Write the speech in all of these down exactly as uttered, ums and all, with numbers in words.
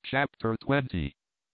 Chapter twenty.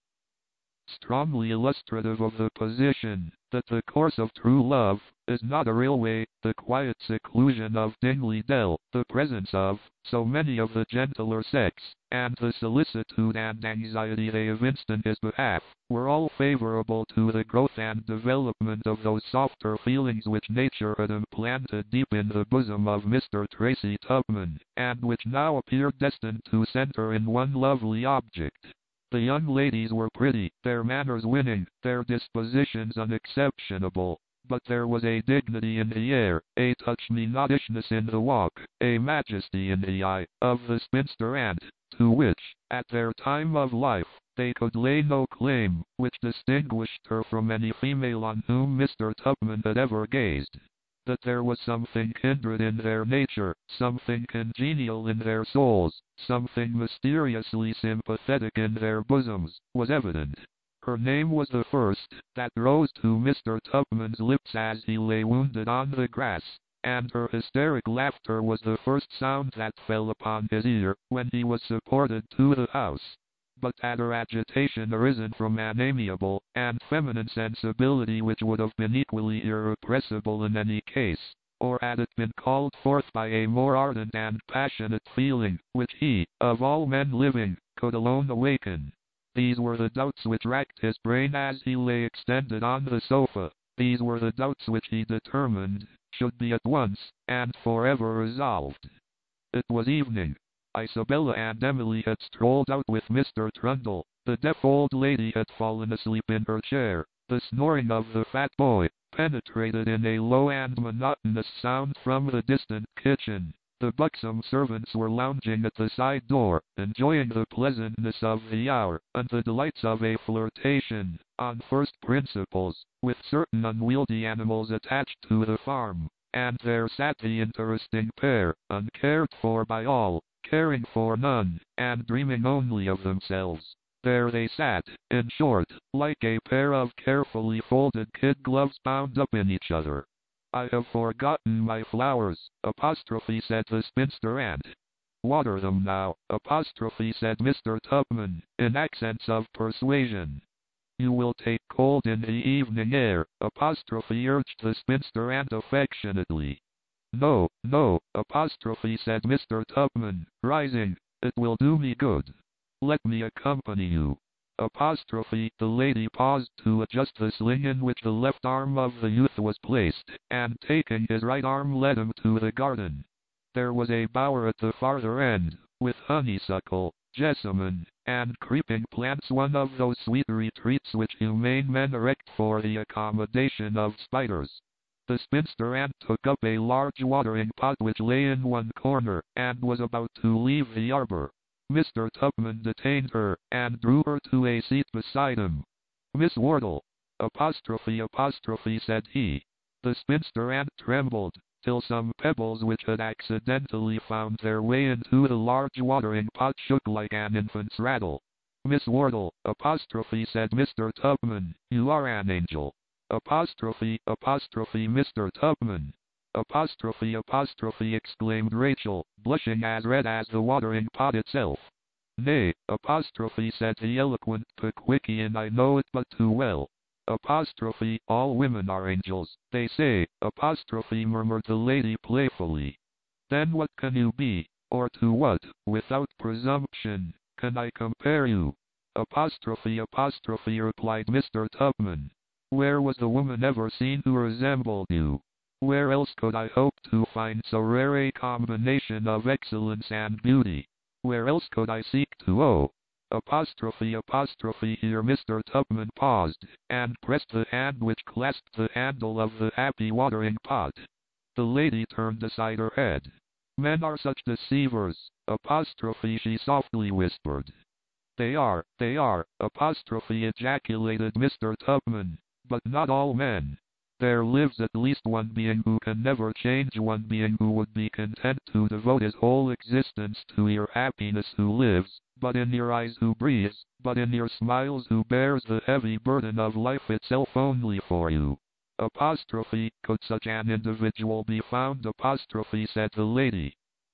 Strongly illustrative of the position that the course of true love is not a railway, the quiet seclusion of Dingley Dell, the presence of so many of the gentler sex, and the solicitude and anxiety they evinced in his behalf, were all favorable to the growth and development of those softer feelings which nature had implanted deep in the bosom of Mister Tracy Tubman, and which now appeared destined to center in one lovely object. The young ladies were pretty, their manners winning, their dispositions unexceptionable, but there was a dignity in the air, a touch-me-notishness in the walk, a majesty in the eye, of the spinster aunt, to which, at their time of life, they could lay no claim, which distinguished her from any female on whom Mister Tubman had ever gazed. That there was something kindred in their nature, something congenial in their souls, something mysteriously sympathetic in their bosoms, was evident. Her name was the first that rose to Mister Tubman's lips as he lay wounded on the grass, and her hysteric laughter was the first sound that fell upon his ear when he was supported to the house. But had her agitation arisen from an amiable and feminine sensibility which would have been equally irrepressible in any case, or had it been called forth by a more ardent and passionate feeling, which he, of all men living, could alone awaken? These were the doubts which racked his brain as he lay extended on the sofa. These were the doubts which he determined should be at once and forever resolved. It was evening. Isabella and Emily had strolled out with Mister Trundle. The deaf old lady had fallen asleep in her chair. The snoring of the fat boy penetrated in a low and monotonous sound from the distant kitchen. The buxom servants were lounging at the side door, enjoying the pleasantness of the hour, and the delights of a flirtation, on first principles, with certain unwieldy animals attached to the farm. And there sat the interesting pair, uncared for by all, caring for none, and dreaming only of themselves. There they sat, in short, like a pair of carefully folded kid gloves bound up in each other. "I have forgotten my flowers," apostrophe said the spinster aunt. "Water them now," apostrophe said Mister Tubman, in accents of persuasion. "You will take cold in the evening air," apostrophe urged the spinster aunt affectionately. "No, no," apostrophe said Mister Tubman, rising, "it will do me good. Let me accompany you." Apostrophe, the lady paused to adjust the sling in which the left arm of the youth was placed, and taking his right arm led him to the garden. There was a bower at the farther end, with honeysuckle, jessamine, and creeping plants, one of those sweet retreats which humane men erect for the accommodation of spiders. The spinster aunt took up a large watering pot which lay in one corner, and was about to leave the arbor. Mister Tubman detained her, and drew her to a seat beside him. "Miss Wardle," apostrophe apostrophe said he. The spinster aunt trembled, till some pebbles which had accidentally found their way into the large watering pot shook like an infant's rattle. "Miss Wardle," apostrophe said Mister Tubman, "you are an angel." Apostrophe, apostrophe Mister Tubman. Apostrophe, apostrophe exclaimed Rachel, blushing as red as the watering pot itself. "Nay," apostrophe said the eloquent Pickwickian, "I know it but too well." Apostrophe, all women are angels, they say, apostrophe murmured the lady playfully. "Then what can you be, or to what, without presumption, can I compare you?" Apostrophe, apostrophe replied Mister Tubman. "Where was the woman ever seen who resembled you? Where else could I hope to find so rare a combination of excellence and beauty? Where else could I seek to owe?" Apostrophe, apostrophe here Mister Tubman paused, and pressed the hand which clasped the handle of the happy watering pot. The lady turned aside her head. "Men are such deceivers," apostrophe she softly whispered. "They are, they are," apostrophe ejaculated Mister Tubman, "but not all men. There lives at least one being who can never change, one being who would be content to devote his whole existence to your happiness, who lives but in your eyes, who breathes but in your smiles, who bears the heavy burden of life itself only for you." Apostrophe, could such an individual be found? Apostrophe said the lady.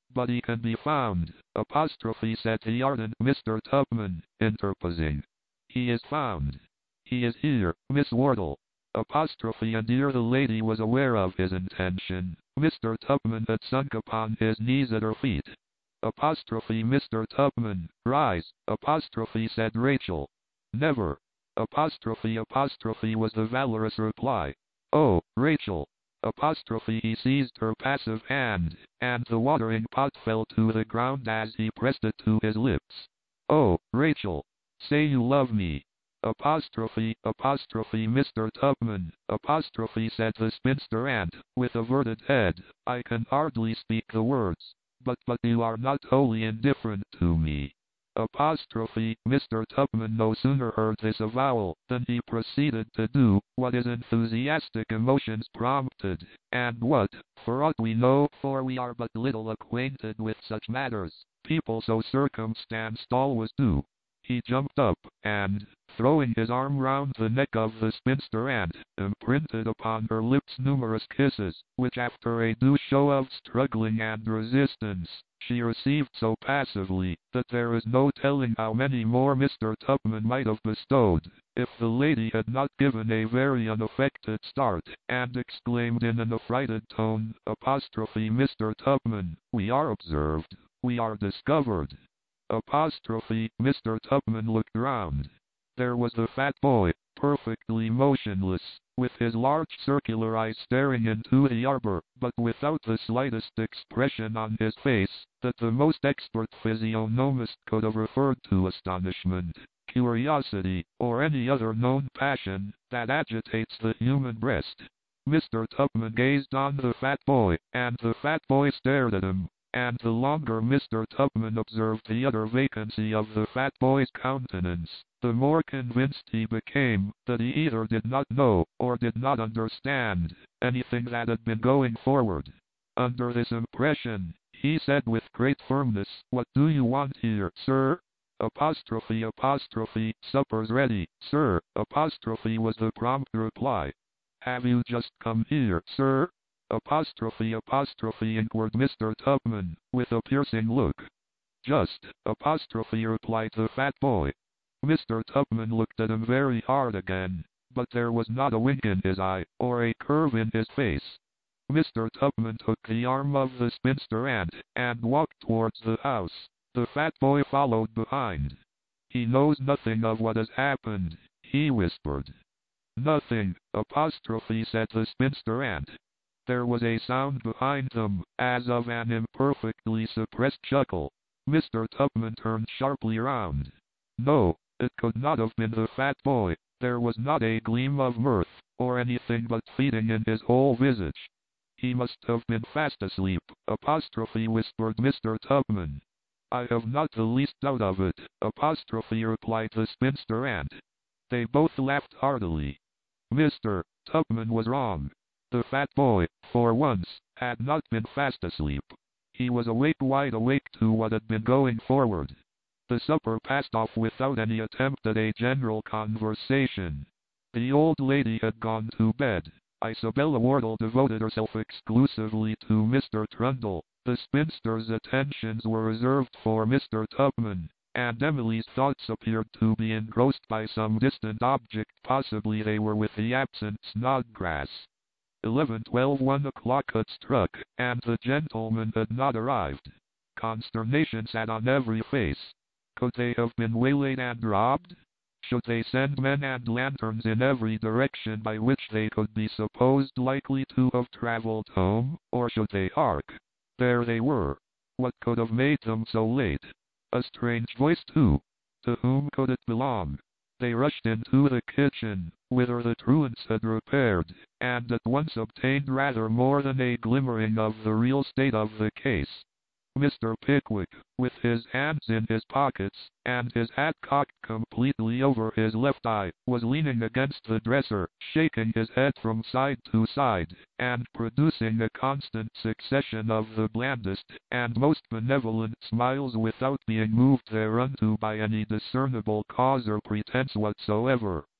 But he can be found, apostrophe said the ardent Mister Tupman, interposing. He is found. He is here, Miss Wardle. Apostrophe and ere the lady was aware of his intention, Mister Tupman had sunk upon his knees at her feet. Apostrophe Mister Tupman, rise, apostrophe said Rachel. Never. Apostrophe apostrophe was the valorous reply. Oh, Rachel. Apostrophe he seized her passive hand, and the watering pot fell to the ground as he pressed it to his lips. Oh, Rachel. Say you love me. Apostrophe, apostrophe Mister Tupman, apostrophe said the spinster aunt, with averted head, I can hardly speak the words, but but you are not wholly indifferent to me. Apostrophe, Mister Tupman no sooner heard this avowal, than he proceeded to do, what his enthusiastic emotions prompted, and what, for aught we know, for we are but little acquainted with such matters, people so circumstanced always do. He jumped up, and, throwing his arm round the neck of the spinster aunt, imprinted upon her lips numerous kisses, which after a due show of struggling and resistance, she received so passively, that there is no telling how many more Mister Tupman might have bestowed, if the lady had not given a very unaffected start, and exclaimed in an affrighted tone, apostrophe Mister Tupman, we are observed, we are discovered. Apostrophe, Mister Tupman looked round. There was the fat boy, perfectly motionless, with his large circular eyes staring into the arbor, but without the slightest expression on his face, that the most expert physiognomist could have referred to astonishment, curiosity, or any other known passion, that agitates the human breast. Mister Tupman gazed on the fat boy, and the fat boy stared at him. And the longer Mister Tupman observed the utter vacancy of the fat boy's countenance, the more convinced he became that he either did not know, or did not understand, anything that had been going forward. Under this impression, he said with great firmness, what do you want here, sir? Apostrophe apostrophe, supper's ready, sir, apostrophe was the prompt reply. Have you just come here, sir? Apostrophe apostrophe inquired Mister Tupman, with a piercing look. Just, apostrophe replied the fat boy. Mister Tupman looked at him very hard again, but there was not a wink in his eye, or a curve in his face. Mister Tupman took the arm of the spinster aunt, and walked towards the house. The fat boy followed behind. He knows nothing of what has happened, he whispered. Nothing, apostrophe said the spinster aunt. There was a sound behind them, as of an imperfectly suppressed chuckle. Mister Tupman turned sharply round. No, it could not have been the fat boy. There was not a gleam of mirth, or anything but feeding in his whole visage. He must have been fast asleep, apostrophe whispered Mister Tupman. I have not the least doubt of it, apostrophe replied the spinster aunt. They both laughed heartily. Mister Tupman was wrong. The fat boy, for once, had not been fast asleep. He was awake, wide awake to what had been going forward. The supper passed off without any attempt at a general conversation. The old lady had gone to bed. Isabella Wardle devoted herself exclusively to Mister Trundle. The spinster's attentions were reserved for Mister Tupman, and Emily's thoughts appeared to be engrossed by some distant object. Possibly they were with the absent Snodgrass. Eleven twelve one o'clock had struck, and the gentleman had not arrived. Consternation sat on every face. Could they have been waylaid and robbed? Should they send men and lanterns in every direction by which they could be supposed likely to have traveled home, or should they hark? There they were. What could have made them so late? A strange voice too. To whom could it belong? They rushed into the kitchen, whither the truants had repaired, and at once obtained rather more than a glimmering of the real state of the case. Mister Pickwick, with his hands in his pockets, and his hat cocked completely over his left eye, was leaning against the dresser, shaking his head from side to side, and producing a constant succession of the blandest and most benevolent smiles without being moved thereunto by any discernible cause or pretense whatsoever.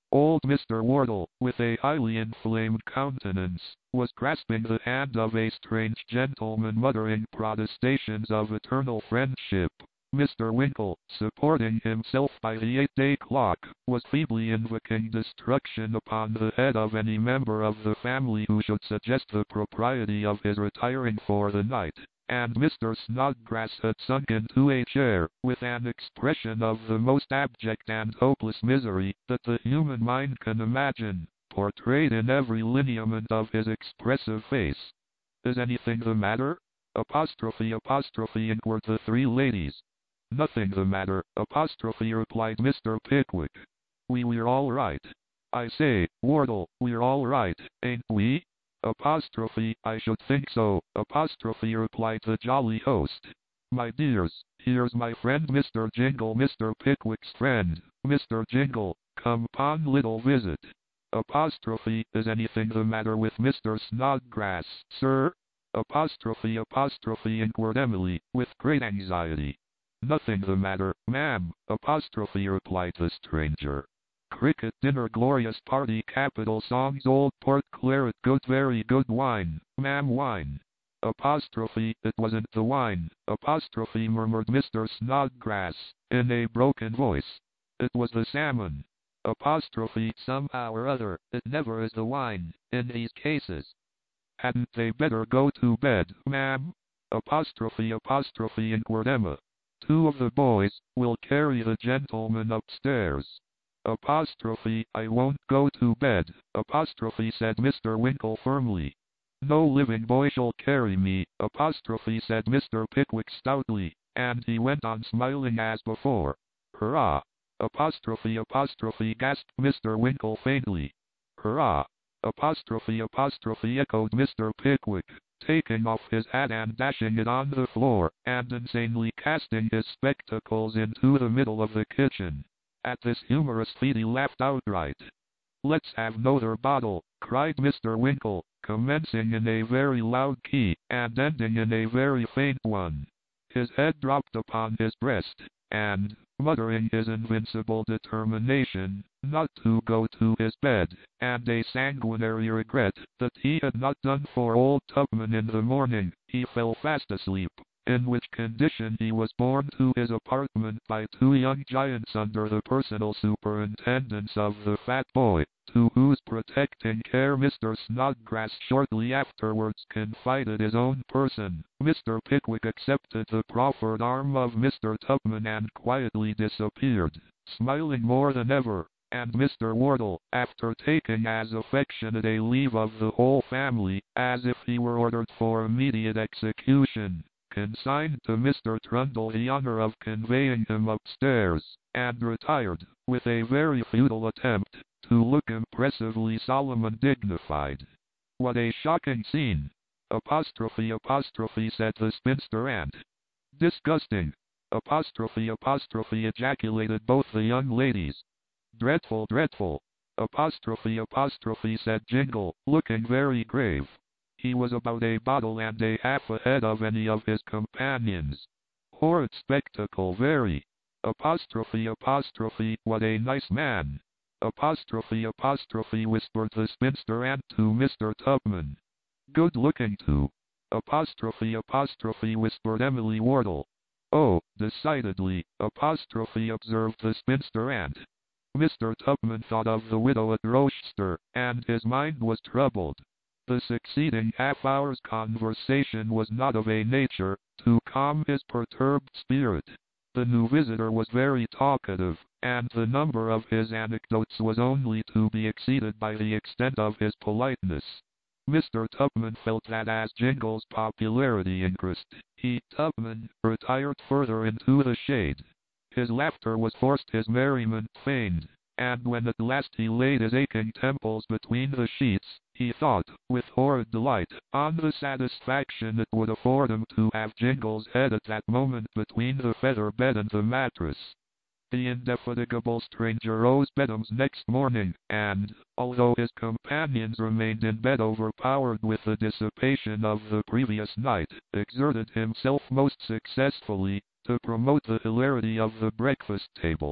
Old Mister Wardle, with a highly inflamed countenance, was grasping the hand of a strange gentleman, muttering protestations of eternal friendship. Mister Winkle, supporting himself by the eight-day clock, was feebly invoking destruction upon the head of any member of the family who should suggest the propriety of his retiring for the night. And Mister Snodgrass had sunk into a chair, with an expression of the most abject and hopeless misery that the human mind can imagine, portrayed in every lineament of his expressive face. "Is anything the matter?" Apostrophe apostrophe inquired the three ladies. "Nothing the matter," apostrophe replied Mister Pickwick. We we're all right. I say, Wardle, we're all right, ain't we?" Apostrophe, "I should think so," apostrophe replied the jolly host. "My dears, here's my friend Mister Jingle, Mister Pickwick's friend, Mister Jingle, come pon little visit." Apostrophe, "Is anything the matter with Mister Snodgrass, sir?" Apostrophe apostrophe inquired Emily, with great anxiety. "Nothing the matter, ma'am," apostrophe replied the stranger. "Cricket dinner, glorious party, capital songs, old port, claret, good, very good wine, ma'am, wine." Apostrophe, "It wasn't the wine," apostrophe murmured Mister Snodgrass, in a broken voice. "It was the salmon." Apostrophe, "Somehow or other, it never is the wine, in these cases." "Hadn't they better go to bed, ma'am?" Apostrophe apostrophe inquired Emma. "Two of the boys will carry the gentleman upstairs." Apostrophe, "I won't go to bed," apostrophe said Mister Winkle firmly. "No living boy shall carry me," apostrophe said Mister Pickwick stoutly, and he went on smiling as before. "Hurrah!" Apostrophe apostrophe gasped Mister Winkle faintly. "Hurrah!" Apostrophe apostrophe echoed Mister Pickwick, taking off his hat and dashing it on the floor, and insanely casting his spectacles into the middle of the kitchen. At this humorous feat he laughed outright. "Let's have another bottle," cried Mister Winkle, commencing in a very loud key, and ending in a very faint one. His head dropped upon his breast, and, muttering his invincible determination not to go to his bed, and a sanguinary regret that he had not done for old Tupman in the morning, he fell fast asleep, in which condition he was borne to his apartment by two young giants under the personal superintendence of the fat boy, to whose protecting care Mister Snodgrass shortly afterwards confided his own person. Mister Pickwick accepted the proffered arm of Mister Tupman and quietly disappeared, smiling more than ever, and Mister Wardle, after taking as affectionate a leave of the whole family, as if he were ordered for immediate execution, consigned to Mister Trundle the honor of conveying him upstairs, and retired, with a very futile attempt to look impressively solemn and dignified. "What a shocking scene!" Apostrophe apostrophe said the spinster aunt. "Disgusting!" Apostrophe apostrophe ejaculated both the young ladies. "Dreadful, dreadful!" Apostrophe apostrophe said Jingle, looking very grave. He was about a bottle and a half ahead of any of his companions. "Horrid spectacle, very!" Apostrophe apostrophe, "What a nice man!" Apostrophe apostrophe whispered the spinster aunt to Mister Tupman. "Good looking too." Apostrophe apostrophe whispered Emily Wardle. "Oh, decidedly," apostrophe observed the spinster aunt. Mister Tupman thought of the widow at Rochester, and his mind was troubled. The succeeding half hour's conversation was not of a nature to calm his perturbed spirit. The new visitor was very talkative, and the number of his anecdotes was only to be exceeded by the extent of his politeness. Mister Tupman felt that as Jingle's popularity increased, he, Tupman, retired further into the shade. His laughter was forced, his merriment feigned, and when at last he laid his aching temples between the sheets, he thought, with horrid delight, on the satisfaction it would afford him to have Jingle's head at that moment between the feather bed and the mattress. The indefatigable stranger rose betimes next morning, and, although his companions remained in bed overpowered with the dissipation of the previous night, exerted himself most successfully to promote the hilarity of the breakfast table.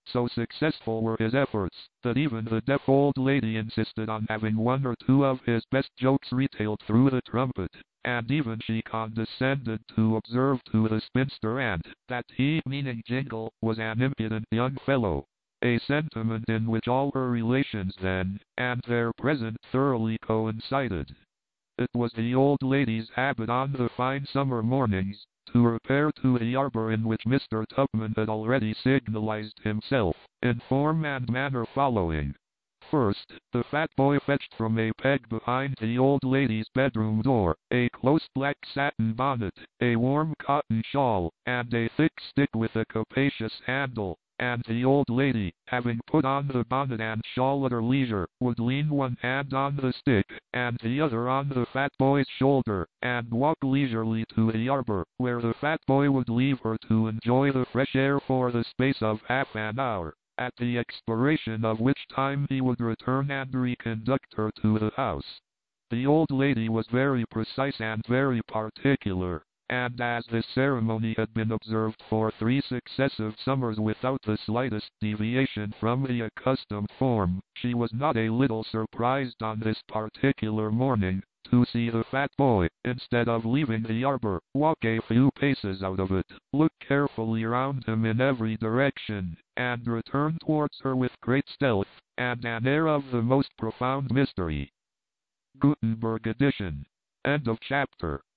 So successful were his efforts, that even the deaf old lady insisted on having one or two of his best jokes retailed through the trumpet, and even she condescended to observe to the spinster aunt, that he, meaning Jingle, was an impudent young fellow. A sentiment in which all her relations then, and their present, thoroughly coincided. It was the old lady's habit on the fine summer mornings, to repair to the arbor in which Mister Tupman had already signalized himself, in form and manner following. First, the fat boy fetched from a peg behind the old lady's bedroom door, a close black satin bonnet, a warm cotton shawl, and a thick stick with a capacious handle, and the old lady, having put on the bonnet and shawl at her leisure, would lean one hand on the stick, and the other on the fat boy's shoulder, and walk leisurely to the arbor, where the fat boy would leave her to enjoy the fresh air for the space of half an hour, at the expiration of which time he would return and reconduct her to the house. The old lady was very precise and very particular, and as this ceremony had been observed for three successive summers without the slightest deviation from the accustomed form, she was not a little surprised on this particular morning, to see the fat boy, instead of leaving the arbor, walk a few paces out of it, look carefully round him in every direction, and return towards her with great stealth, and an air of the most profound mystery. Gutenberg edition. End of chapter.